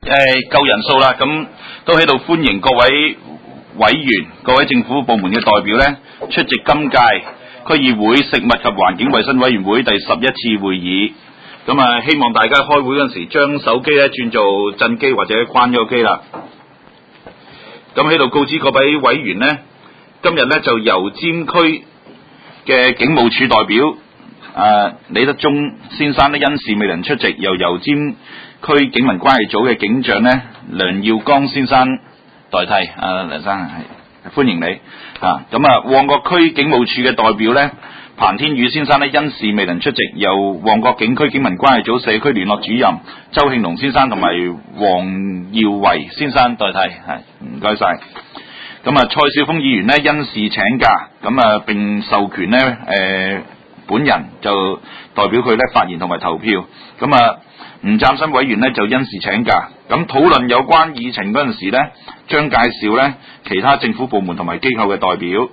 夠人數啦，咁都喺度歡迎各位委員、各位政府部門嘅代表呢出席今屆區議會食物及環境衛生委員會第11次會議。咁啊，希望大家開會嗰陣時將手機咧轉做震機或者關咗個機啦。咁喺度告知各位委員呢，今日呢就油尖區嘅警務處代表李德忠先生呢因事未能出席，由油尖區警民關係組嘅警長呢梁耀剛先生代替。梁生係歡迎你。旺角區警務處嘅代表呢彭天宇先生呢因事未能出席，由旺角警區警民關係組社區聯絡主任周慶龍先生同埋黃耀維先生代替。係唔該晒。咁蔡少峰議員呢因事請假，並授權呢本人就代表佢呢發言同埋投票。吳占新委員呢就因事請假。咁討論有關議程嗰陣時呢，將介紹呢其他政府部門同埋機構嘅代表。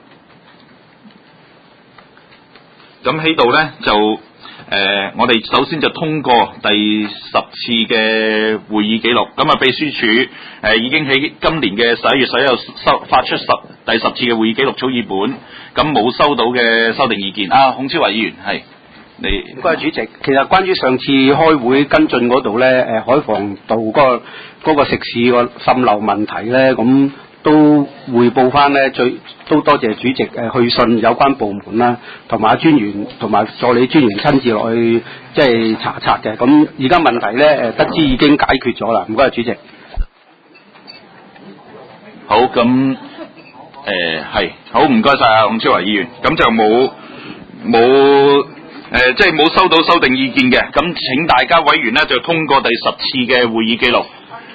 咁喺度呢，就我哋首先就通過第10次嘅會議記錄。秘書處已經喺今年嘅11月11日發出第10次嘅會議記錄草擬本，咁冇收到嘅修訂意見。孔超華議員係你。 唔該主席，其實關於上次開會跟進嗰度呢，海防道嗰個食肆個滲漏問題呢，咁都匯報翻呢，都多謝主席去信有關部門啦，同埋專員同埋助理專員親自落去即係查冊嘅。咁而家問題呢，得知已經解決咗啦。唔該主席。 好，咁好，唔該晒孔超華議員。咁就即係冇收到修訂意見嘅。咁請大家委員呢就通過第10次嘅會議記錄。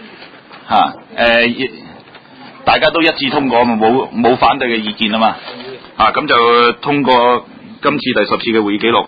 大家都一致通過嘛，冇反對嘅意見啊嘛。咁就通過今次第10次嘅會議記錄。